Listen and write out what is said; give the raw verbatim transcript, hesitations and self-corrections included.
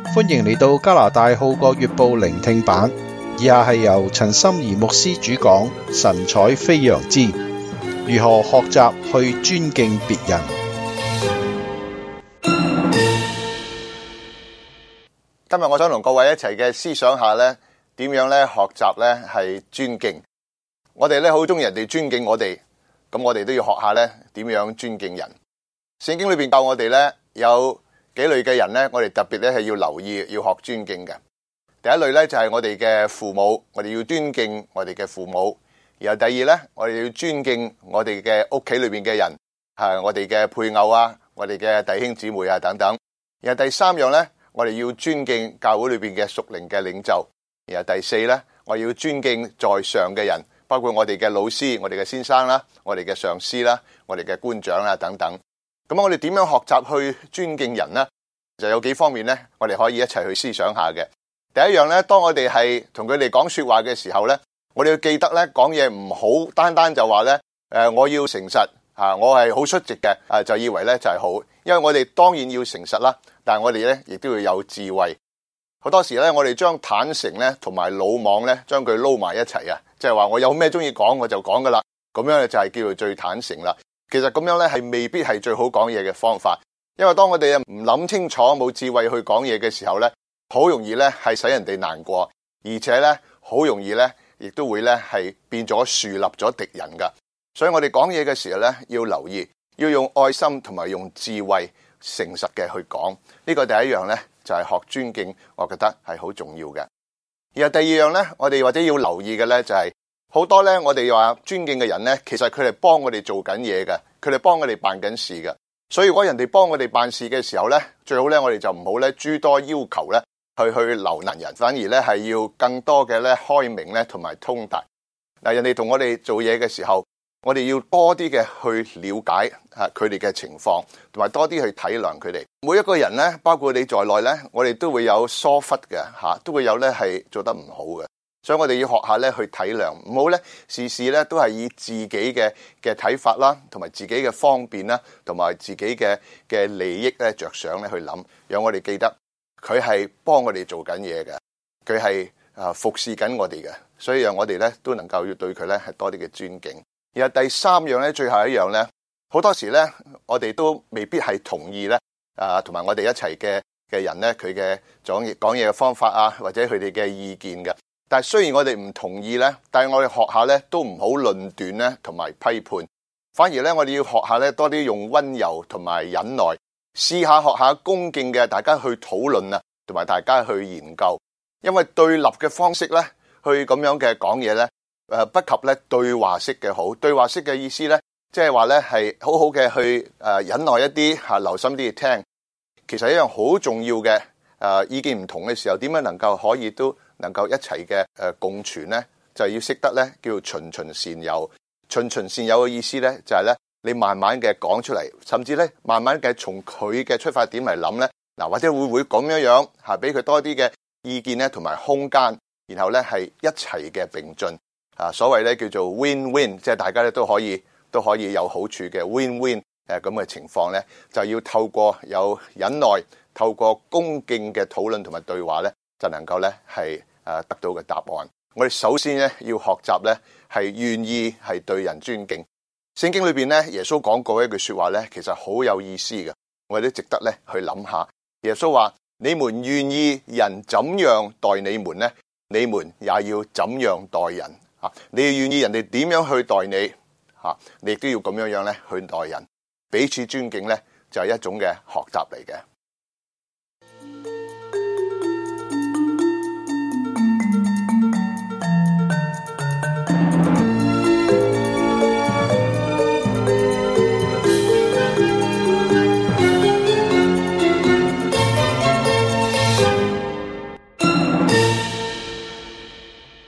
歡迎嚟到加拿大號角月報聆聽版，以下係由陳心怡牧師主講，神采飛揚之如何學習去尊敬別人。 今日我想同各位一齊嘅思想下咧，點樣咧學習咧係尊敬。我哋咧好中意人哋尊敬我哋，咁我哋都要學下咧點樣尊敬人。聖經裏邊教我哋咧有幾類嘅人咧，我哋特別咧係要留意，要學尊敬嘅。第一類咧就係我哋嘅父母，我哋要尊敬我哋嘅父母。然後第二咧，我哋要尊敬我哋嘅屋企裏邊嘅人，係我哋嘅配偶啊，我哋嘅弟兄姊妹啊等等。然後第三樣咧，我哋要尊敬教會裏邊嘅屬靈嘅領袖。然後第四咧，我要尊敬在上嘅人，包括我哋嘅老師、我哋嘅先生啦、我哋嘅上司啦、我哋嘅官長啦等等。咁我哋點樣學習去尊敬人呢？就有幾方面呢，我哋可以一齊去思想下嘅。第一樣呢，當我哋係同佢哋講說話嘅時候呢，我哋要記得呢，講嘢唔好單單就話呢，誒，我要誠實啊，我係好率直嘅啊，就以為呢就係好。因為我哋當然要誠實啦，但係我哋呢亦都要有智慧。好多時呢，我哋將坦誠呢同埋魯莽呢將佢撈埋一齊啊，即係話我有咩中意講我就講噶啦，咁樣就係叫做最坦誠啦。其實咁樣咧係未必係最好講嘢嘅方法，因為當我哋唔諗清楚、冇智慧去講嘢嘅時候咧，好容易咧係使人哋難過，而且咧好容易咧亦都會咧係變咗樹立咗敵人噶。所以我哋講嘢嘅時候咧要留意，要用愛心同埋用智慧、誠實嘅去講。呢個第一樣咧就係學尊敬，我覺得係好重要嘅。然後第二樣咧，我哋或者要留意嘅咧就係。好多咧，我哋話尊敬嘅人咧，其實佢哋幫我哋做緊嘢嘅，佢哋幫我哋辦緊事嘅。所以如果人哋幫我哋辦事嘅時候咧，最好咧我哋就唔好咧諸多要求咧，去去留難人，反而咧係要更多嘅咧開明咧同埋通達。嗱，人哋同我哋做嘢嘅時候，我哋要多啲嘅去了解吓佢哋嘅情況，同埋多啲去體諒佢哋。每一個人咧，包括你在內咧，我哋都會有疏忽嘅吓，都會有咧係做得唔好嘅。所以我哋要學下咧去體諒，唔好咧事事咧都係以自己嘅嘅睇法啦，同埋自己嘅方便啦，同埋自己嘅嘅利益咧着想咧去諗，讓我哋記得佢係幫我哋做緊嘢嘅，佢係啊服侍緊我哋嘅，所以讓我哋咧都能夠要對佢咧係多啲嘅尊敬。然後第三樣咧，最後一樣咧，好多時咧我哋都未必係同意咧啊，同埋我哋一齊嘅嘅人咧佢嘅講嘢講嘢嘅方法啊，或者佢哋嘅意見嘅。但係雖然我哋唔同意咧，但係我哋學下咧都唔好論斷咧，同埋批判，反而咧我哋要學下咧多啲用溫柔同埋忍耐，試下學下恭敬嘅，大家去討論啊，同埋大家去研究。因為對立嘅方式咧，去咁樣嘅講嘢咧，誒不及咧對話式嘅好。對話式嘅意思咧，即係話咧係好好嘅去誒忍耐一啲吓，留心啲去聽。其實一樣好重要嘅誒意見唔同嘅時候，點樣能夠可以都能夠一齊嘅誒共存呢，就要識得咧叫循循善誘。循循善誘嘅意思咧，就係咧你慢慢嘅講出嚟，甚至咧慢慢嘅從佢嘅出發點嚟諗咧，嗱或者會唔會咁樣樣嚇，俾佢多啲嘅意見咧，同埋空間，然後咧係一齊嘅並進啊。所謂咧叫做 win-win， 即係大家咧都可以都可以有好處嘅 win-win 誒咁嘅情況咧，就要透過有忍耐，透過恭敬嘅討論同埋對話咧，就能夠咧係誒得到嘅答案。我哋首先咧要學習咧係願意係對人尊敬。聖經裏邊咧耶穌講過一句說話咧，其實好有意思嘅，我哋都值得咧去諗下。耶穌話：你們願意人怎樣待你們咧，你們也要怎樣待人啊！你願意人哋點樣去待你啊，你亦都要咁樣樣咧去待人。彼此尊敬咧就係一種嘅學習嚟嘅。